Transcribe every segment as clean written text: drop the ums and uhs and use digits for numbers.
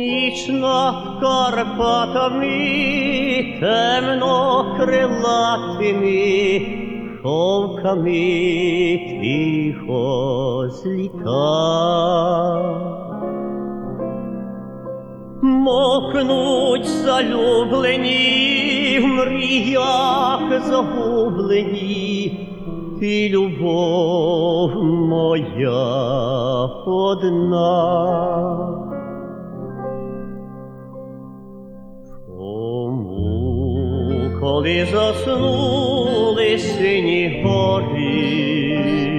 Ніч над Карпатами темно-крилатими шовками тихо зліта. Мокнуть залюблені в мріях загублені, ти, любов моя одна. Коли заснули сині гори,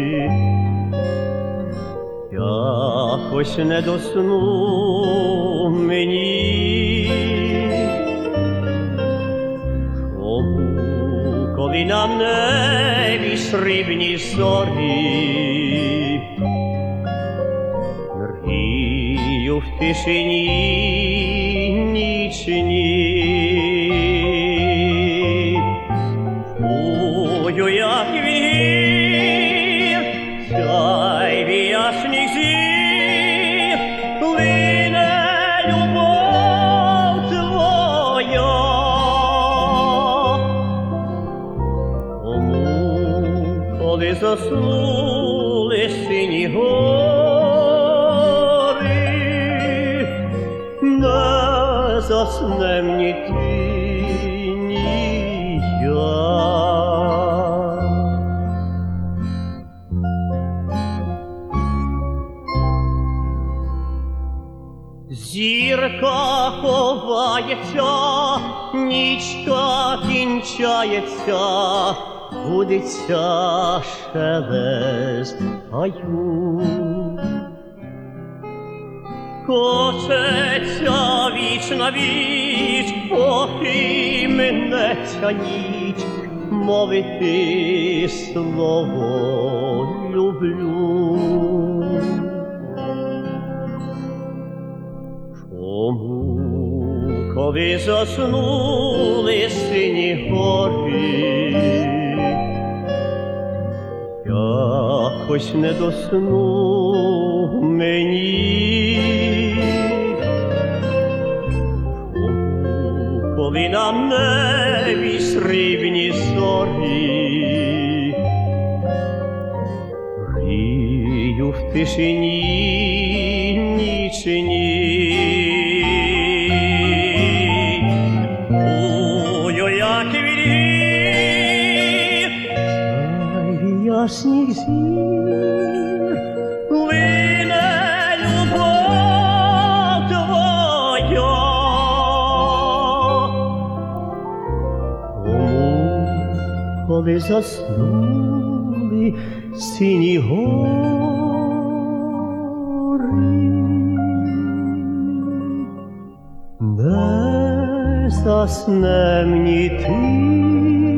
якось не до сну мені. Чому, коли на небі срібні зорі, мрію в тишині нічній, як вір, сяйві ясних зір, плине любов твоя. Тому, коли заснули сині гори, не заснем ні ти, ні я. Зірка ховається, нічка кінчається, будеться шелест гаю. Кочеться віч на віч, поки минеться ніч, мовити слово люблю. Чому, коли заснули сині гори, якось не до сну мені. Чому, коли на небі срібні зорі, мрію в тишині нічній. Ясних зір, плине любов твоя. Тому, коли заснули сині гори, не заснем ні ти,